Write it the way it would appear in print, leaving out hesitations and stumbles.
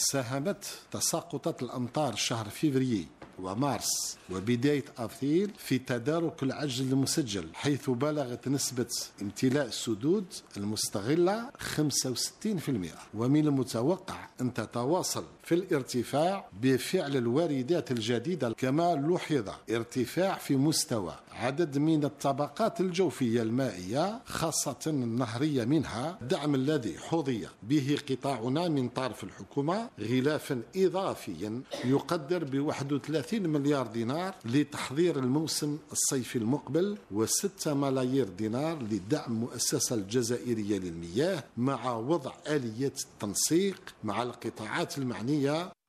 ساهمت تساقطات الأمطار شهر فيفري ومارس وبداية أبريل في تدارك العجز المسجل، حيث بلغت نسبة امتلاء السدود المستغلة 65%، ومن المتوقع أن تتواصل في الارتفاع بفعل الواردات الجديدة. كما لوحظ ارتفاع في مستوى عدد من الطبقات الجوفية المائية خاصة النهرية، منها دعم الذي حظي به قطاعنا من طرف الحكومة غلافا إضافيا يقدر ب 31 مليار دينار لتحضير الموسم الصيفي المقبل، و6 ملايير دينار لدعم المؤسسة الجزائرية للمياه، مع وضع آلية التنسيق مع القطاعات المعنية